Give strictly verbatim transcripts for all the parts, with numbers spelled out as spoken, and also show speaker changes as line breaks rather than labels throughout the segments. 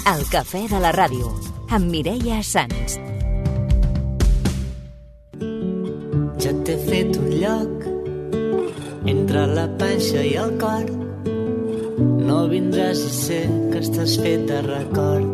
El cafè de la ràdio, amb Mireia Sans.
Ja t'he fet un lloc entre la panxa i el cor. No vindràs i sé que estàs fet de record.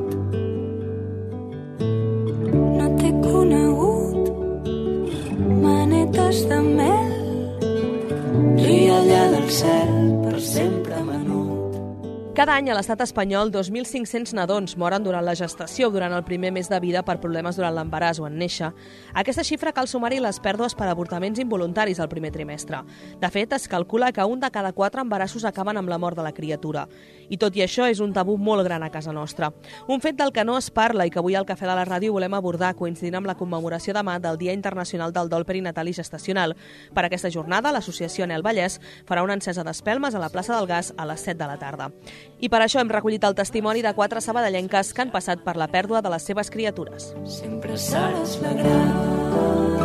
No t'he conegut, manetes de mel.
Rialla del cel, per sempre menut.
Cada any a l'estat espanyol, dos mil cinc-cents nadons moren durant la gestació o durant el primer mes de vida per problemes durant l'embaràs o en néixer. A aquesta xifra cal sumar-hi les pèrdues per avortaments involuntaris al primer trimestre. De fet, es calcula que un de cada quatre embarassos acaben amb la mort de la criatura. I tot i això, és un tabú molt gran a casa nostra. Un fet del que no es parla i que avui al Cafè de la Ràdio volem abordar coincidint amb la commemoració demà del Dia Internacional del Dol Perinatal i Gestacional. Per aquesta jornada, l'associació Anhel Vallès farà una encesa d'espelmes a la plaça del Gas a les set de la tarda. I per això hem recollit el testimoni de quatre sabadellenques que han passat per la pèrdua de les seves criatures.
Sempre seràs la gran.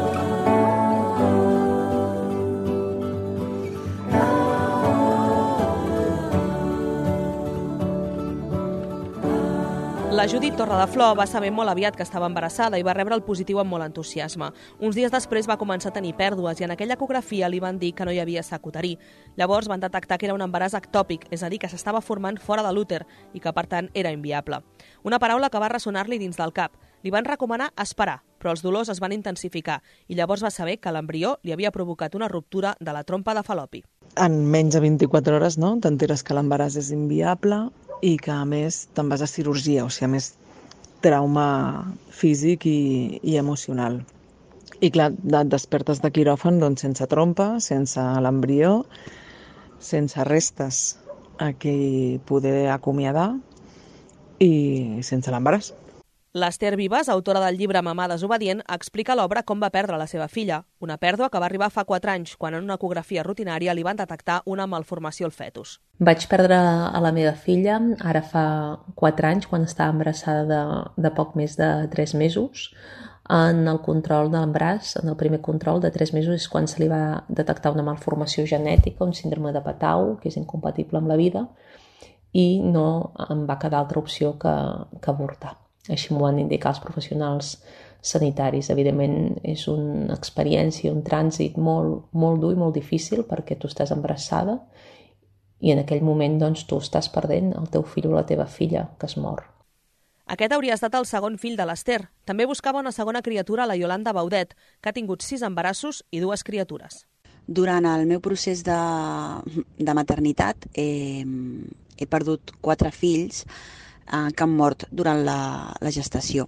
La Judit Torredeflor va saber molt aviat que estava embarassada i va rebre el positiu amb molt entusiasme. Uns dies després va començar a tenir pèrdues i en aquella ecografia li van dir que no hi havia sac uterí. Llavors van detectar que era un embaràs ectòpic, és a dir, que s'estava formant fora de l'úter i que, per tant, era inviable. Una paraula que va ressonar-li dins del cap. Li van recomanar esperar, però els dolors es van intensificar i llavors va saber que l'embrió li havia provocat una ruptura de la trompa de Falopi.
En menys de vint-i-quatre hores, no?, t'enteres que l'embaràs és inviable i que, a més, te'n vas a cirurgia, o sigui, a més, trauma físic i, i emocional. I, clar, et despertes de quiròfan doncs, sense trompa, sense l'embrió, sense restes a qui poder acomiadar i sense l'embaràs.
L'Ester Vives, autora del llibre Mamà desobedient, explica a l'obra com va perdre la seva filla, una pèrdua que va arribar fa quatre anys, quan en una ecografia rutinària li van detectar una malformació al fetus.
Vaig perdre a la meva filla ara fa quatre anys, quan estava embarassada de, de poc més de tres mesos. En el control de l'embaràs, en el primer control de tres mesos, és quan se li va detectar una malformació genètica, un síndrome de Patau, que és incompatible amb la vida, i no em va quedar altra opció que, que avortar. Així m'ho van indicar els professionals sanitaris. Evidentment, és una experiència, un trànsit molt, molt dur i molt difícil perquè tu estàs embarassada i en aquell moment doncs, tu estàs perdent el teu fill o la teva filla que es mor.
Aquest hauria estat el segon fill de l'Ester. També buscava una segona criatura, la Iolanda Baudet, que ha tingut sis embarassos i dues criatures.
Durant el meu procés de, de maternitat eh, he perdut quatre fills eh, que han mort durant la, la gestació.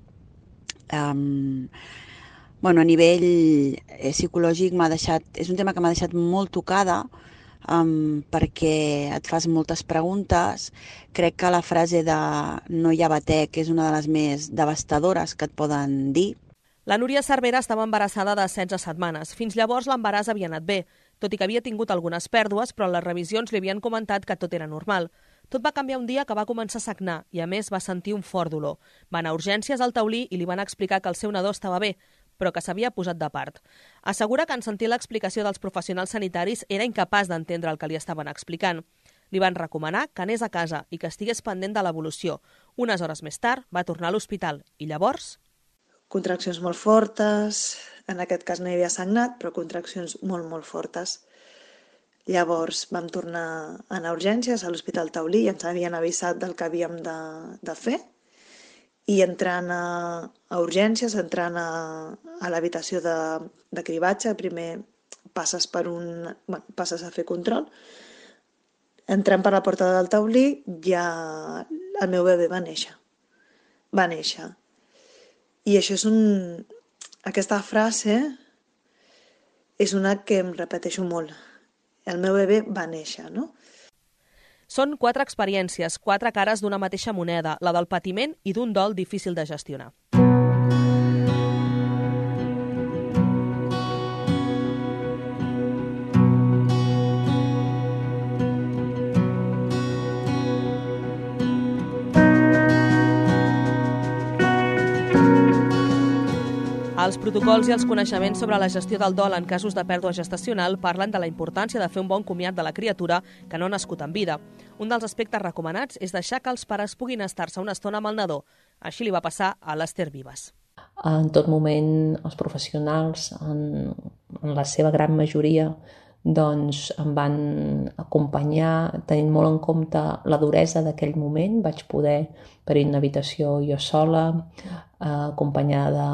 Um, bueno, a nivell eh, psicològic m'ha deixat, és un tema que m'ha deixat molt tocada um, perquè et fas moltes preguntes. Crec que la frase de no hi ha batec és una de les més devastadores que et poden dir.
La Núria Cervera estava embarassada de setze setmanes. Fins llavors l'embaràs havia anat bé, tot i que havia tingut algunes pèrdues, però les revisions li havien comentat que tot era normal. Tot va canviar un dia que va començar a sagnar i, a més, va sentir un fort dolor. Va anar a urgències al taulí i li van explicar que el seu nadó estava bé, però que s'havia posat de part. Assegura que en sentir l'explicació dels professionals sanitaris era incapaç d'entendre el que li estaven explicant. Li van recomanar que anés a casa i que estigués pendent de l'evolució. Unes hores més tard va tornar a l'hospital i llavors...
Contraccions molt fortes, en aquest cas no hi havia sagnat, però contraccions molt, molt fortes. Llavors vam tornar a anar a urgències a l'Hospital Taulí i ens havien avisat del que havíem de, de fer. I entrant a, a urgències, entrant a, a l'habitació de, de cribatge, primer passes, per un, bueno, passes a fer control. Entrant per la porta del Taulí, ja el meu bebè va néixer. Va néixer. I això és un... Aquesta frase és una que em repeteixo molt. El meu bebè va néixer, no?
Són quatre experiències, quatre cares d'una mateixa moneda, la del patiment i d'un dol difícil de gestionar. Els protocols i els coneixements sobre la gestió del dol en casos de pèrdua gestacional parlen de la importància de fer un bon comiat de la criatura que no ha nascut en vida. Un dels aspectes recomanats és deixar que els pares puguin estar-se una estona amb el nadó. Així li va passar a l'Ester Vives.
En tot moment, els professionals, en, en la seva gran majoria, doncs em van acompanyar, tenint molt en compte la duresa d'aquell moment. Vaig poder parir en una habitació jo sola, eh, acompanyada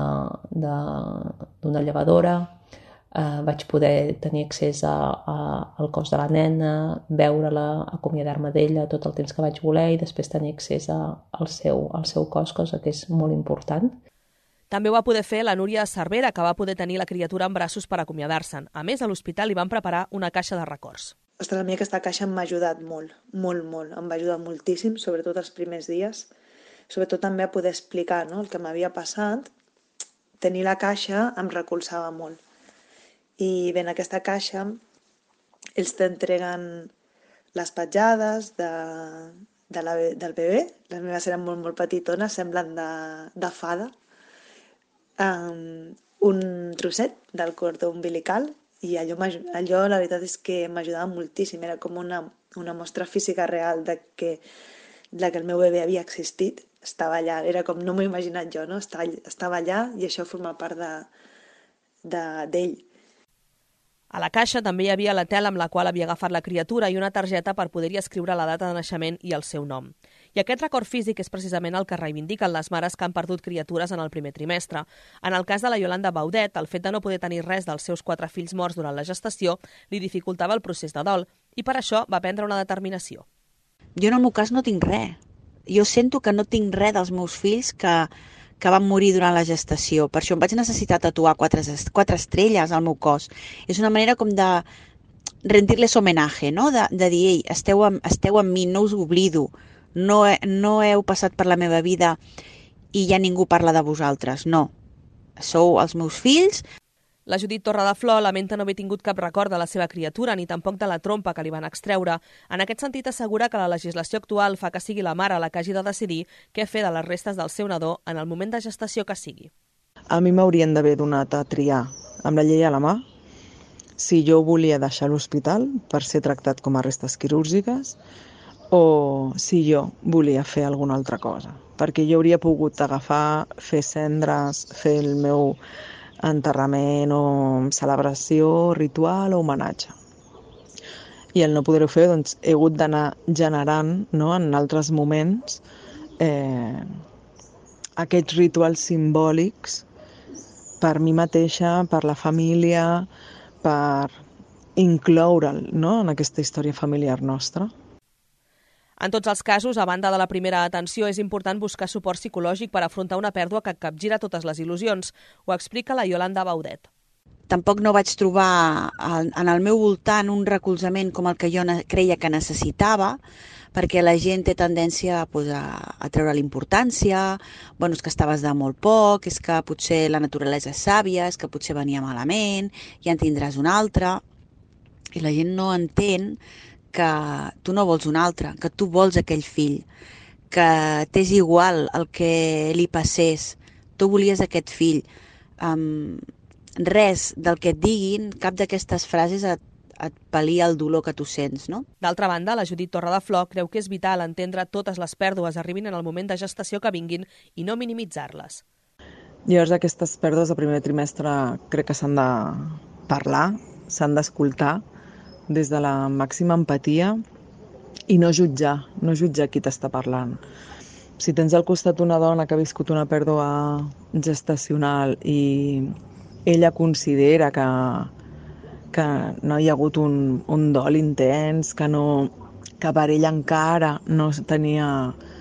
d'una llevadora, eh, vaig poder tenir accés a, a, al cos de la nena, veure-la, acomiadar-me d'ella tot el temps que vaig voler i després tenir accés a, al, seu, al seu cos, cosa que és molt important.
També ho va poder fer la Núria Cervera, que va poder tenir la criatura en braços per acomiadar-se'n. A més, a l'hospital li van preparar una caixa de records.
Ostres, a mi aquesta caixa m'ha ajudat molt, molt, molt. Em va ajudar moltíssim, sobretot els primers dies. Sobretot també a poder explicar, no?, el que m'havia passat. Tenir la caixa em recolzava molt. I bé, en aquesta caixa ells t'entreguen les petjades de, de la, del bebè. Les meves eren molt, molt petitones, semblen de, de fada. Um, un trosset del cordó umbilical i allò, allò la veritat és que m'ajudava moltíssim, era com una, una mostra física real de que, de que el meu bebè havia existit, estava allà, era com no m'ho he imaginat jo, no? Estava, estava allà i això forma part de, de, d'ell.
A la caixa també hi havia la tela amb la qual havia agafat la criatura i una targeta per poder-hi escriure la data de naixement i el seu nom. I aquest record físic és precisament el que reivindiquen les mares que han perdut criatures en el primer trimestre. En el cas de la Iolanda Baudet, el fet de no poder tenir res dels seus quatre fills morts durant la gestació li dificultava el procés de dol i per això va prendre una determinació.
Jo en el meu cas no tinc res. Jo sento que no tinc res dels meus fills que, que van morir durant la gestació. Per això em vaig necessitar tatuar quatre, quatre estrelles al meu cos. És una manera com de rendir-les homenatge, no? De, de dir, ei, esteu amb, esteu amb mi, no us oblido. No, no heu passat per la meva vida i ja ningú parla de vosaltres, no. Sou els meus fills.
La Judit Torredeflor lamenta no haver tingut cap record de la seva criatura ni tampoc de la trompa que li van extreure. En aquest sentit assegura que la legislació actual fa que sigui la mare la que hagi de decidir què fer de les restes del seu nadó en el moment de gestació que sigui.
A mi m'haurien d'haver donat a triar amb la llei a la mà si jo volia deixar l'hospital per ser tractat com a restes quirúrgiques o si jo volia fer alguna altra cosa, perquè jo hauria pogut agafar, fer cendres, fer el meu enterrament o celebració, ritual o homenatge. I el no poder-ho fer, doncs, he hagut d'anar generant, no, en altres moments eh, aquests rituals simbòlics per mi mateixa, per la família, per incloure'l, no, en aquesta història familiar nostra.
En tots els casos, a banda de la primera atenció, és important buscar suport psicològic per afrontar una pèrdua que capgira totes les il·lusions. Ho explica la Iolanda Baudet.
Tampoc no vaig trobar en el meu voltant un recolzament com el que jo creia que necessitava, perquè la gent té tendència a, a, a treure l'importància, bueno, és que estaves de molt poc, és que potser la naturalesa és sàvia, és que potser venia malament, ja en tindràs un altre, i la gent no entén que tu no vols un altre, que tu vols aquell fill, que t'és igual el que li passés, tu volies aquest fill. Um, res del que et diguin, cap d'aquestes frases et, et pal·lia el dolor que tu sents, no?
D'altra banda, la Judit Torredeflor creu que és vital entendre totes les pèrdues arribin en el moment de gestació que vinguin i no minimitzar-les.
Llavors, aquestes pèrdues de primer trimestre crec que s'han de parlar, s'han d'escoltar, des de la màxima empatia i no jutjar, no jutjar qui t'està parlant. Si tens al costat una dona que ha viscut una pèrdua gestacional i ella considera que, que no hi ha hagut un, un dol intens, que, no, que per ella encara no tenia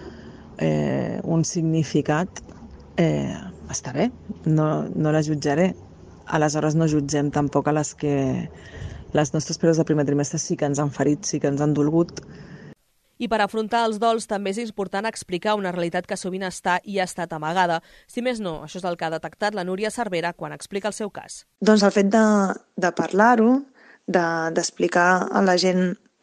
eh, un significat, eh, està bé, no, no la jutjaré. Aleshores no jutgem tampoc a les que les nostres pèrdues de primer trimestre sí que ens han ferit, sí que ens han dolgut.
I per afrontar els dols també és important explicar una realitat que sovint està i ha estat amagada. Si més no, això és el que ha detectat la Núria Cervera quan explica el seu cas.
Doncs el fet de, de parlar-ho, de, d'explicar a la gent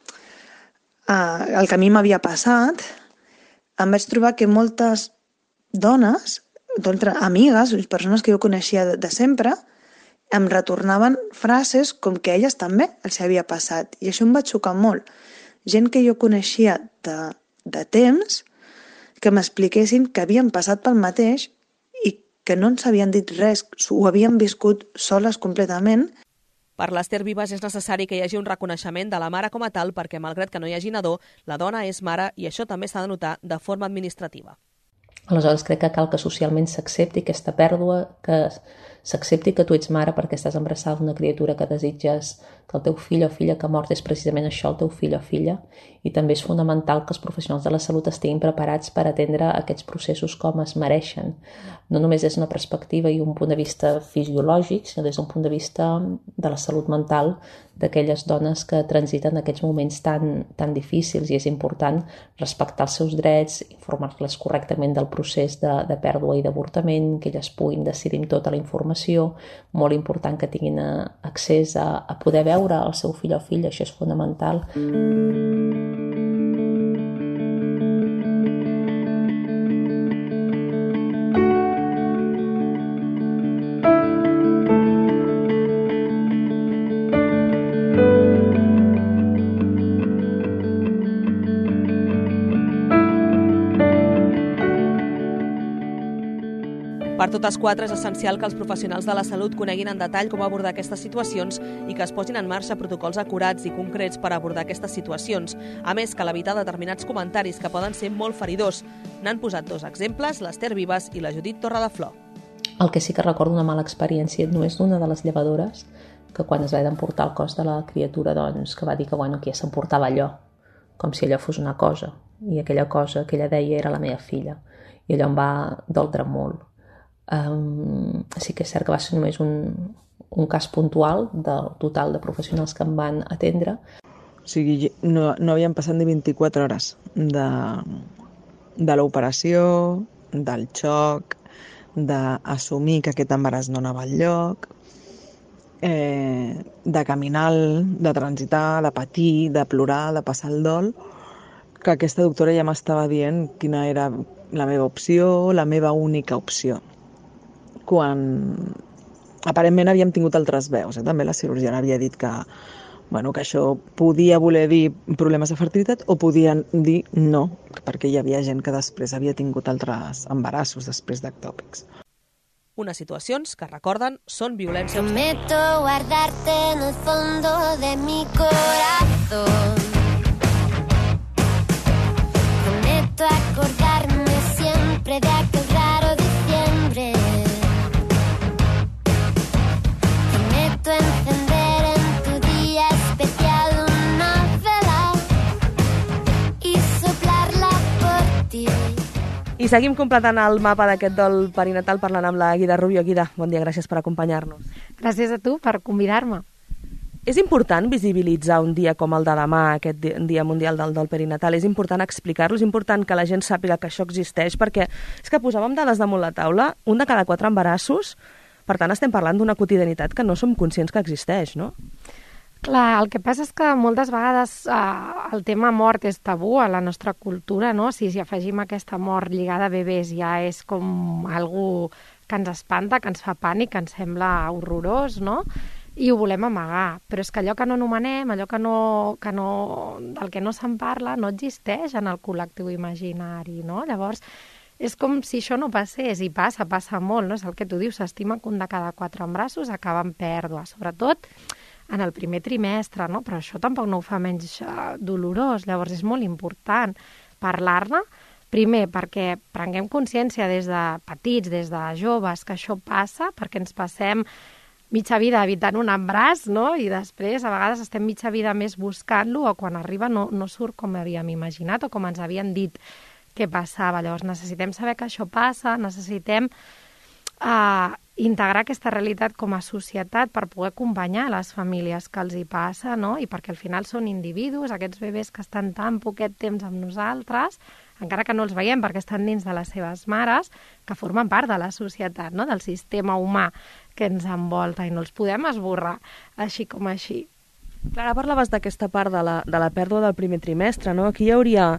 eh, el que a mi m'havia passat, em vaig trobar que moltes dones doncs, amigues, persones que jo coneixia de, de sempre, em retornaven frases com que a elles també els havia passat. I això em va xocar molt. Gent que jo coneixia de, de temps, que m'expliquessin que havien passat pel mateix i que no ens havien dit res, ho havien viscut soles completament.
Per l'Ester Vives és necessari que hi hagi un reconeixement de la mare com a tal perquè, malgrat que no hi hagi nadó, la dona és mare i això també s'ha de notar de forma administrativa.
Aleshores crec que cal que socialment s'accepti aquesta pèrdua, que s'accepti que tu ets mare perquè estàs embarassada d'una criatura que desitges que el teu fill o filla que ha mort és precisament això, el teu fill o filla, i també és fonamental que els professionals de la salut estiguin preparats per atendre aquests processos com es mereixen. No només des d'una perspectiva i un punt de vista fisiològic, sinó des d'un punt de vista de la salut mental d'aquelles dones que transiten aquests moments tan, tan difícils, i és important respectar els seus drets, informar-les correctament del procés de, de pèrdua i d'avortament, que elles puguin decidir amb tota la informació, molt important que tinguin accés a, a poder veure el seu fill o filla, això és fonamental.
Per totes quatre és essencial que els professionals de la salut coneguin en detall com abordar aquestes situacions i que es posin en marxa protocols acurats i concrets per abordar aquestes situacions. A més, cal evitar determinats comentaris que poden ser molt feridors. N'han posat dos exemples, l'Ester Vives i la Judit Torredeflor.
El que sí que recordo una mala experiència no és d'una de les llevadores que quan es va d'emportar el cos de la criatura, doncs, que va dir que, bueno, que ja s'emportava allò, com si allò fos una cosa, i aquella cosa que ella deia era la meva filla, i allò em va doldre molt. Um, sí que és cert que va ser només un, un cas puntual del total de professionals que em van atendre.
O sigui, no, no havien passat ni vint-i-quatre hores de, de l'operació, del xoc, d'assumir que aquest embaràs no anava enlloc, eh, de caminar, de transitar, de patir, de plorar, de passar el dol, que aquesta doctora ja m'estava dient quina era la meva opció, la meva única opció. Quan aparentment havíem tingut altres veus, eh? També la cirurgiana havia dit que, bueno, que això podia voler dir problemes de fertilitat o podien dir no, perquè hi havia gent que després havia tingut altres embarassos després d'ectòpics.
Unes situacions que, recorden, són violència.
Prometo guardarte en el fondo de mi corazón. Prometo acordarme siempre de aquel raro diciembre. Encender en tu día especial una vela y soplarla por ti.
I seguim completant el mapa d'aquest dol perinatal parlant amb la Guida Rubio. Guida, bon dia, gràcies per acompanyar-nos.
Gràcies a tu per convidar-me.
És important visibilitzar un dia com el de demà, aquest Dia Mundial del Dol Perinatal? És important explicar-lo? És important que la gent sàpiga que això existeix? Perquè és que posàvem dades damunt la taula, un de cada quatre embarassos. Per tant, estem parlant d'una quotidianitat que no som conscients que existeix, no?
Clar, el que passa és que moltes vegades eh, el tema mort és tabú a la nostra cultura, no? Si, si afegim aquesta mort lligada a bebès ja és com algo que ens espanta, que ens fa pànic, que ens sembla horrorós, no? I ho volem amagar. Però és que allò que no anomenem, allò que no, que no, del que no se'n parla, no existeix en el col·lectiu imaginari, no? Llavors, és com si això no passés, i passa, passa molt, no? És el que tu dius, s'estima que un de cada quatre embarassos acaba en pèrdua, sobretot en el primer trimestre, no? Però això tampoc no ho fa menys uh, dolorós, llavors és molt important parlar-ne, primer perquè prenguem consciència des de petits, des de joves, que això passa, perquè ens passem mitja vida evitant un embaràs, no? I després a vegades estem mitja vida més buscant-lo, o quan arriba no, no surt com havíem imaginat o com ens havien dit què passava. Llavors necessitem saber que això passa, necessitem uh, integrar aquesta realitat com a societat per poder acompanyar les famílies que els hi passa, no? I perquè al final són individus, aquests bebès que estan tan poquet temps amb nosaltres, encara que no els veiem perquè estan dins de les seves mares, que formen part de la societat, no? Del sistema humà que ens envolta, i no els podem esborrar així com així.
Clara, parlaves d'aquesta part de la, de la pèrdua del primer trimestre, no? Aquí hi hauria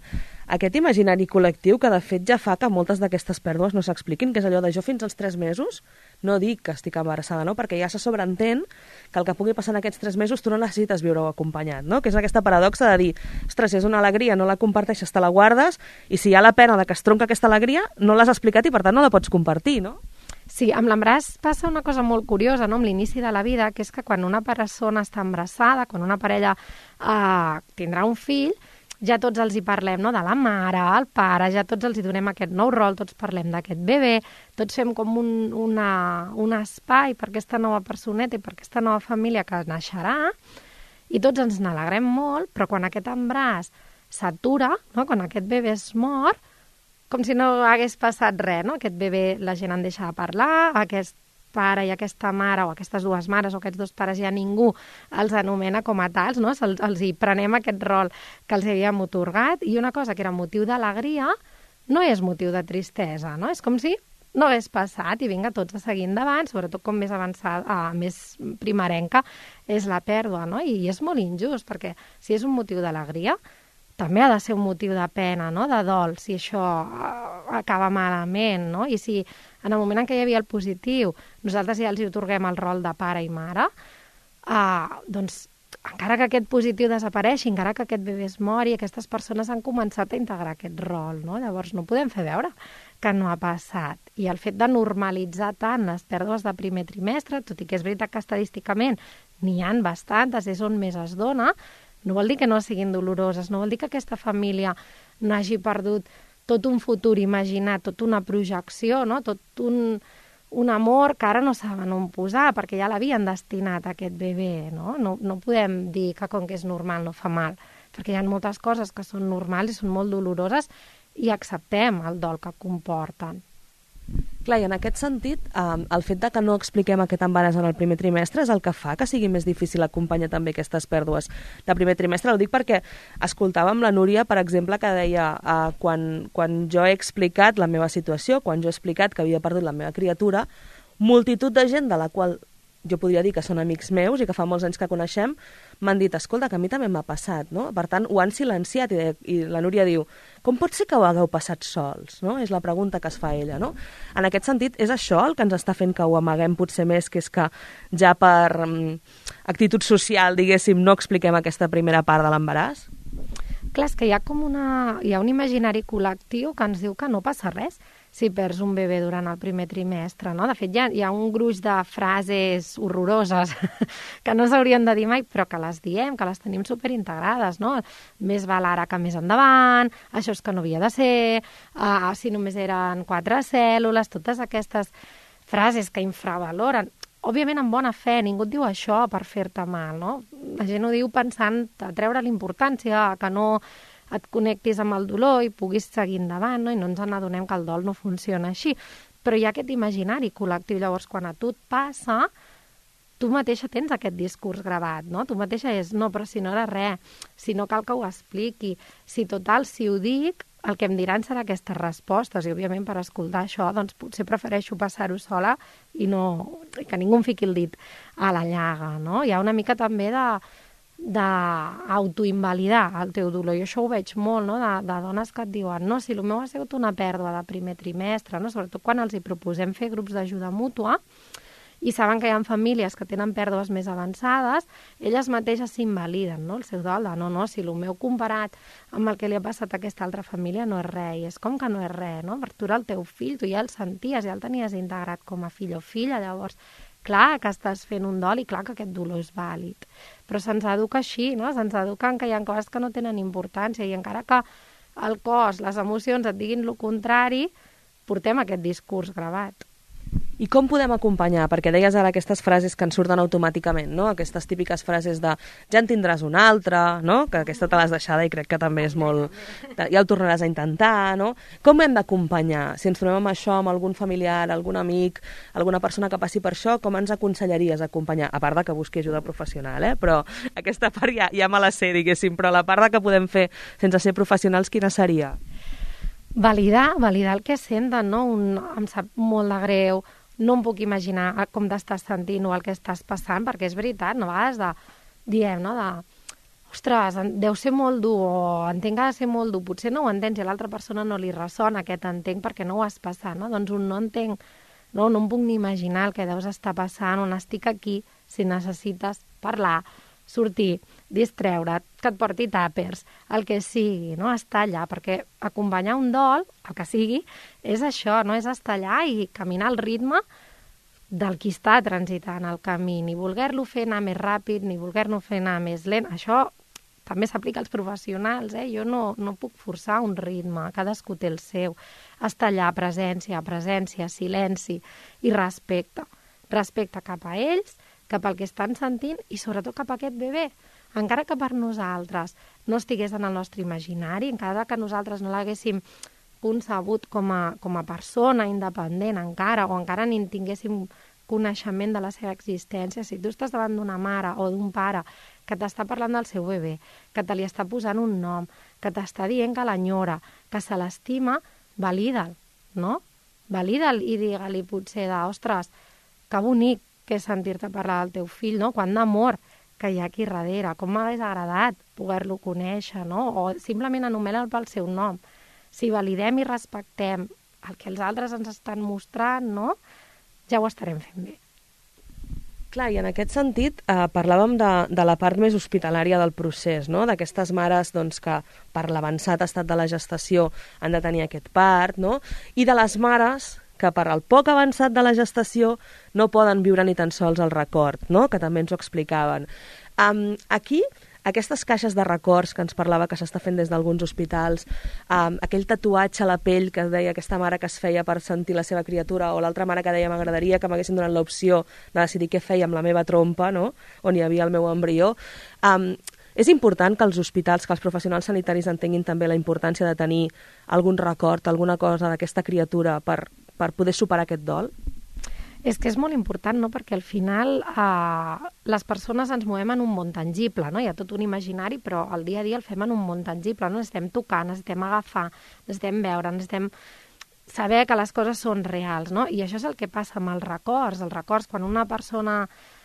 aquest imaginari col·lectiu que de fet ja fa que moltes d'aquestes pèrdues no s'expliquin, que és allò de jo fins als tres mesos no dic que estic embarassada, no? Perquè ja se sobreentén que el que pugui passar en aquests tres mesos tu no necessites viure-ho acompanyat, no? Que és aquesta paradoxa de dir, ostres, és una alegria, no la comparteixes, te la guardes, i si hi ha la pena de que es tronca aquesta alegria, no l'has explicat i per tant no la pots compartir, no?
Sí, amb l'embaràs passa una cosa molt curiosa, no?, amb l'inici de la vida, que és que quan una persona està embarassada, quan una parella eh, tindrà un fill, ja tots els hi parlem, no?, de la mare, el pare, ja tots els hi donem aquest nou rol, tots parlem d'aquest bebè, tots fem com un, una, un espai per aquesta nova personeta i per aquesta nova família que naixerà, i tots ens n'alegrem molt, però quan aquest embaràs s'atura, no?, quan aquest bebè es mor, com si no hagués passat res, no? Aquest bebè, la gent en deixa de parlar, aquest pare i aquesta mare, o aquestes dues mares, o aquests dos pares, ja ningú els anomena com a tals, no? Els, els hi prenem aquest rol que els havíem otorgat, i una cosa que era motiu d'alegria no és motiu de tristesa, no? És com si no hagués passat i vinga tots a seguir endavant, sobretot com més avançada, ah, més primerenca és la pèrdua, no? I és molt injust, perquè si és un motiu d'alegria, també ha de ser un motiu de pena, no?, de dol, si això acaba malament, no? I si en el moment en què hi havia el positiu nosaltres ja els hi otorguem el rol de pare i mare, eh, doncs encara que aquest positiu desapareixi, encara que aquest bebè es mori, aquestes persones han començat a integrar aquest rol, no? Llavors no podem fer veure que no ha passat. I el fet de normalitzar tant les pèrdues de primer trimestre, tot i que és veritat que estadísticament n'hi ha bastantes, és on més es dona, no vol dir que no siguin doloroses, no vol dir que aquesta família no hagi perdut tot un futur imaginat, tota una projecció, no? Tot un, un amor que ara no saben on posar, perquè ja l'havien destinat a aquest bebè, no? No, no podem dir que com que és normal no fa mal, perquè hi ha moltes coses que són normals i són molt doloroses i acceptem el dol que comporten.
Clar, i en aquest sentit, eh, el fet de que no expliquem aquest embaràs en el primer trimestre és el que fa que sigui més difícil acompanyar també aquestes pèrdues de primer trimestre. Ho dic perquè escoltàvem la Núria, per exemple, que deia eh, quan, quan jo he explicat la meva situació, quan jo he explicat que havia perdut la meva criatura, multitud de gent de la qual jo podria dir que són amics meus i que fa molts anys que coneixem, m'han dit, escolta, que a mi també m'ha passat, no? Per tant, ho han silenciat i, i la Núria diu, com pot ser que ho hagueu passat sols, no? És la pregunta que es fa ella, no? En aquest sentit, és això el que ens està fent que ho amaguem potser més, que és que ja per um, actitud social, diguéssim, no expliquem aquesta primera part de l'embaràs?
Clar, és que hi ha com una... hi ha un imaginari col·lectiu que ens diu que no passa res si perds un bebè durant el primer trimestre, no? De fet, hi ha, hi ha un gruix de frases horroroses que no s'haurien de dir mai, però que les diem, que les tenim superintegrades, no? Més val ara que més endavant, això és que no havia de ser, uh, si només eren quatre cèl·lules, totes aquestes frases que infravaloren. Òbviament, amb bona fe, ningú et diu això per fer-te mal, no? La gent ho diu pensant a treure l'importància, que no et connectis amb el dolor i puguis seguir endavant, no? I no ens n'adonem que el dol no funciona així. Però hi ha aquest imaginari col·lectiu. Llavors, quan a tu et passa, tu mateixa tens aquest discurs gravat, no? Tu mateixa és, no, però si no era res, si no cal que ho expliqui, si total, si ho dic, el que em diran serà aquestes respostes, i òbviament per escoltar això, doncs potser prefereixo passar-ho sola i no, i que ningú em fiqui el dit a la llaga, no? Hi ha una mica també de d'autoinvalidar el teu dolor. Jo això ho veig molt, no? de, de dones que et diuen, no, si el meu ha sigut una pèrdua de primer trimestre, no? Sobretot quan els hi proposem fer grups d'ajuda mútua i saben que hi ha famílies que tenen pèrdues més avançades, elles mateixes s'invaliden, no? El seu dol de, no, no, si el meu comparat amb el que li ha passat a aquesta altra família no és res, i és com que no és res, no? Per tu era el teu fill, tu ja el senties, ja el tenies integrat com a fill o filla, llavors clar que estàs fent un dol i clar que aquest dolor és vàlid. Però se'ns educa així, no? Se'ns educa que hi ha coses que no tenen importància i encara que el cos, les emocions et diguin el contrari, portem aquest discurs gravat.
I com podem acompanyar? Perquè deies ara aquestes frases que ens surten automàticament, no? Aquestes típiques frases de ja en tindràs una altra, no? Que aquesta te l'has deixada i crec que també és molt... ja ho tornaràs a intentar, no? Com hem d'acompanyar? Si ens trobem amb això, amb algun familiar, algun amic, alguna persona que passi per això, com ens aconsellaries acompanyar? A part de que busqui ajuda professional, eh? Però aquesta part ja, ja me la sé, diguéssim, però la part de que podem fer sense ser professionals, quina seria?
Validar, validar el que senten, no? Un, em sap molt de greu, no em puc imaginar com t'estàs sentint o el que estàs passant, perquè és veritat, no? A vegades de, diem, no? De, ostres, deu ser molt dur, o entenc que ha de ser molt dur, potser no ho entens i a l'altra persona no li ressona aquest entenc perquè no ho has passat, no? Doncs un no entenc, no, no em puc ni imaginar el que deus estar passant, on estic aquí si necessites parlar, sortir, distreure't, que et porti tàpers, el que sigui, no? Estar allà, perquè acompanyar un dol, el que sigui, és això, no? És estar allà i caminar al ritme del qui està transitant el camí, ni voler-lo fer anar més ràpid, ni voler-lo fer anar més lent. Això també s'aplica als professionals, eh? Jo no, no puc forçar un ritme, cadascú té el seu. Estar allà, presència, presència, silenci i respecte. Respecte cap a ells, cap al que estan sentint i sobretot cap a aquest bebè. Encara que per nosaltres no estigués en el nostre imaginari, encara que nosaltres no l'haguéssim concebut com a, com a persona independent encara, o encara ni en tinguéssim coneixement de la seva existència, si tu estàs davant d'una mare o d'un pare que t'està parlant del seu bebè, que te li està posant un nom, que t'està dient que l'enyora, que se l'estima, valida'l, no? Valida'l i digue-li potser de, ostres, que bonic que és sentir-te parlar del teu fill, no? Quant d'amor que hi ha aquí darrere, com m'hagués agradat poder-lo conèixer, no? O simplement anomena'l pel seu nom. Si validem i respectem el que els altres ens estan mostrant, no? Ja ho estarem fent bé.
Clar, i en aquest sentit eh, parlàvem de, de la part més hospitalària del procés, no? D'aquestes mares doncs, que per l'avançat estat de la gestació han de tenir aquest part, no? I de les mares que per al poc avançat de la gestació no poden viure ni tan sols el record, no? Que també ens ho explicaven. Um, aquí, aquestes caixes de records que ens parlava que s'està fent des d'alguns hospitals, um, aquell tatuatge a la pell que deia aquesta mare que es feia per sentir la seva criatura, o l'altra mare que deia m'agradaria que m'haguessin donat l'opció de decidir què feia amb la meva trompa, no? On hi havia el meu embrió. Um, és important que els hospitals, que els professionals sanitaris entenguin també la importància de tenir algun record, alguna cosa d'aquesta criatura per, per poder superar aquest dol?
És que és molt important, no? Perquè al final eh, les persones ens movem en un món tangible, no? Hi ha tot un imaginari, però el dia a dia el fem en un món tangible, no? Necessitem tocar, necessitem agafar, necessitem veure, necessitem saber que les coses són reals, no? I això és el que passa amb els records. Els records, quan una persona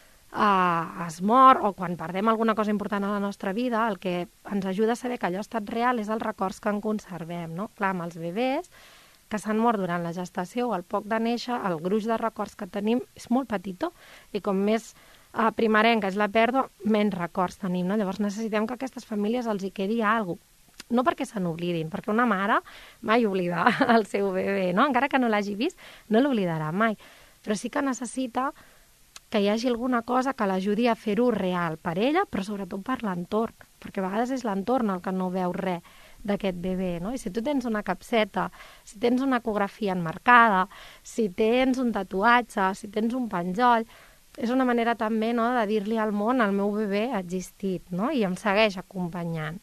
eh, es mor o quan perdem alguna cosa important a la nostra vida, el que ens ajuda a saber que allò ha estat real és els records que en conservem, no? Clar, amb els bebès que s'han mort durant la gestació o al poc de néixer, el gruix de records que tenim és molt petitó i com més eh, primerenca és la pèrdua, menys records tenim, no? Llavors necessitem que a aquestes famílies els hi quedi alguna cosa. No perquè se n'oblidin, perquè una mare mai oblida el seu bebè, no? Encara que no l'hagi vist, no l'oblidarà mai. Però sí que necessita que hi hagi alguna cosa que l'ajudi a fer-ho real per ella, però sobretot per l'entorn, perquè a vegades és l'entorn el que no veu res d'aquest bebè, no? I si tu tens una capseta, si tens una ecografia enmarcada, si tens un tatuatge, si tens un penjoll, és una manera també, no?, de dir-li al món el meu bebè ha existit, no? I em segueix acompanyant.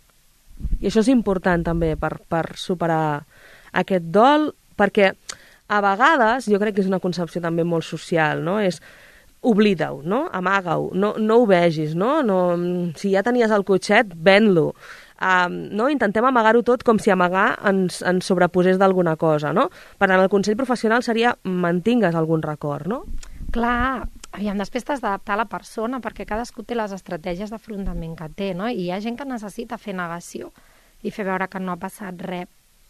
I això és important també per, per superar aquest dol, perquè a vegades jo crec que és una concepció també molt social, no? És oblida-ho, no? Amaga-ho, no, no ho vegis, no? No? Si ja tenies el cotxet, ven-lo. Um, no? Intentem amagar-ho tot com si amagar ens, ens sobreposés d'alguna cosa, no? Per tant, el consell professional seria mantingues algun record, no?
Clar, aviam, després t'has d'adaptar a la persona perquè cadascú té les estratègies d'afrontament que té, no? I hi ha gent que necessita fer negació i fer veure que no ha passat res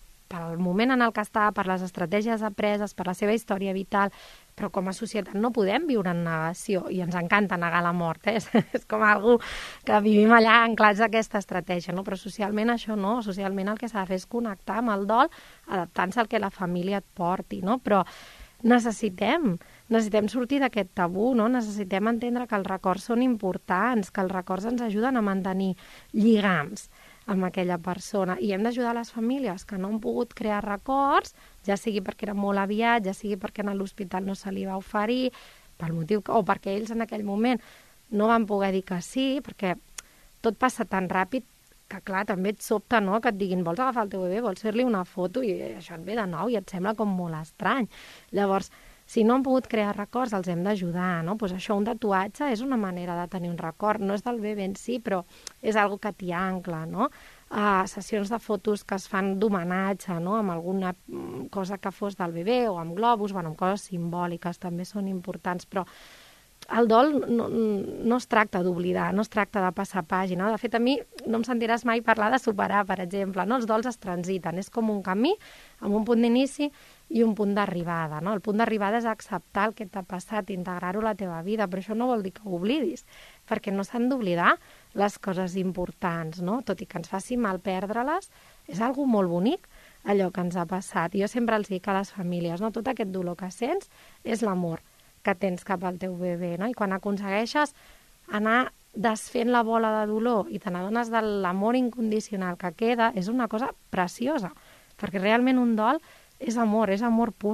pel moment en el que està, per les estratègies apreses, per la seva història vital, però com a societat no podem viure en negació i ens encanta negar la mort, eh? És com algú que vivim allà anclats a aquesta estratègia, no? Però socialment això no, socialment el que s'ha de fer és connectar amb el dol, adaptant-se al que la família et porti, no? Però necessitem, necessitem sortir d'aquest tabú, no? Necessitem entendre que els records són importants, que els records ens ajuden a mantenir lligams amb aquella persona, i hem d'ajudar les famílies que no han pogut crear records, ja sigui perquè era molt aviat, ja sigui perquè a l'hospital no se li va oferir, pel motiu que, o perquè ells en aquell moment no van poder dir que sí, perquè tot passa tan ràpid que, clar, també et sobta, no?, que et diguin vols agafar el teu bebè, vols fer-li una foto, i això et ve de nou i et sembla com molt estrany. Llavors, si no han pogut crear records, els hem d'ajudar, no? Pues això, un tatuatge és una manera de tenir un record. No és del bebè en si, però és algo que t'hi ancla, no? Uh, sessions de fotos que es fan d'homenatge, no?, amb alguna cosa que fos del bebè o amb globus, bueno, amb coses simbòliques també són importants, però el dol no, no es tracta d'oblidar, no es tracta de passar pàgina. De fet, a mi no em sentiràs mai parlar de superar, per exemple. No? Els dols es transiten, és com un camí amb un punt d'inici i un punt d'arribada. No? El punt d'arribada és acceptar el que t'ha passat, integrar-ho a la teva vida, però això no vol dir que ho oblidis, perquè no s'han d'oblidar les coses importants, no? Tot i que ens faci mal perdre-les, és algo molt bonic allò que ens ha passat. Jo sempre els dic a les famílies, no? Tot aquest dolor que sents és l'amor que tens cap al teu bebè, no? I quan aconsegueixes anar desfent la bola de dolor i te n'adones de l'amor incondicional que queda, és una cosa preciosa, perquè realment un dol és amor, és amor pur.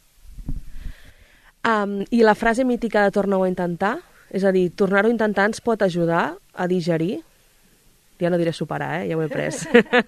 Um, I la frase mítica de torna-ho a intentar? És a dir, tornar-ho a intentar ens pot ajudar a digerir? Ja no diré superar, eh? Ja ho he pres.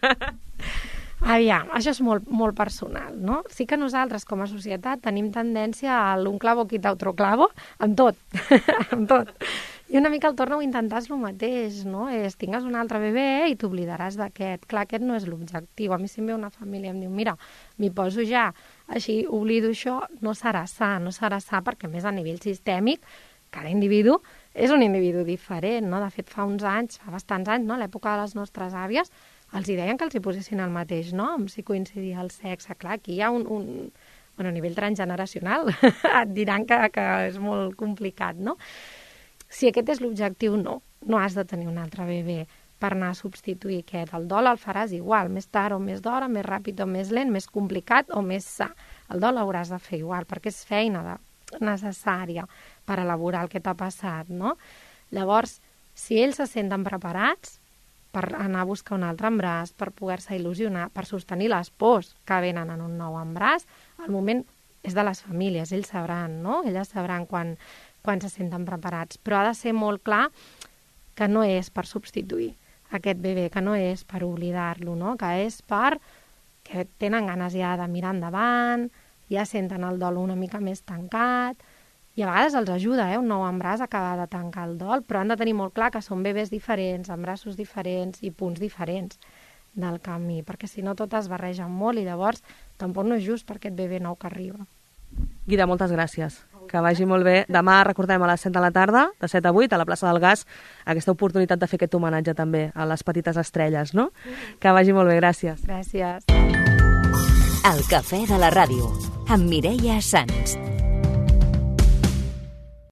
Aviam, això és molt, molt personal, no? Sí que nosaltres, com a societat, tenim tendència a l'un clavo quita otro clavo, en tot, en tot. I una mica el torna-ho a intentar és el mateix, no? És, tingues un altre bebè i t'oblidaràs d'aquest. Clar, aquest no és l'objectiu. A mi si em ve una família i em diu, mira, m'hi poso ja, així oblido això, no serà sa, no serà sa, perquè més a nivell sistèmic, cada individu és un individu diferent, no? De fet, fa uns anys, fa bastants anys, no? A l'època de les nostres àvies, els hi deien que els hi posessin el mateix nom, si coincidia el sexe. Clar, aquí hi ha un, un bueno, a nivell transgeneracional, et diran que, que és molt complicat, no? Si aquest és l'objectiu, no. No has de tenir un altre bebè per anar a substituir aquest. El dol el faràs igual, més tard o més d'hora, més ràpid o més lent, més complicat o més sa. El dol l'hauràs de fer igual, perquè és feina de, necessària per elaborar el que t'ha passat, no? Llavors, si ells se senten preparats per anar a buscar un altre embràs, per poder-se il·lusionar, per sostenir les pors que venen en un nou embràs, el moment és de les famílies, ells sabran, no? Elles sabran quan, quan se senten preparats. Però ha de ser molt clar que no és per substituir aquest bebè, que no és per oblidar-lo, no? Que és per que tenen ganes ja de mirar endavant, ja senten el dol una mica més tancat, i a vegades els ajuda, eh, un nou embràs a acabar de tancar el dol, però han de tenir molt clar que són bebès diferents, embrassos diferents i punts diferents del camí, perquè si no tot es barreja molt i llavors tampoc no és just per aquest bebè nou que arriba.
Guida, moltes gràcies. Que vagi molt bé. Demà, recordem, a les set de la tarda, de set a vuit, a la plaça del Gas, aquesta oportunitat de fer aquest homenatge també a les petites estrelles, no? Que vagi molt bé, gràcies.
Gràcies.
El cafè de la ràdio, amb Mireia Sans.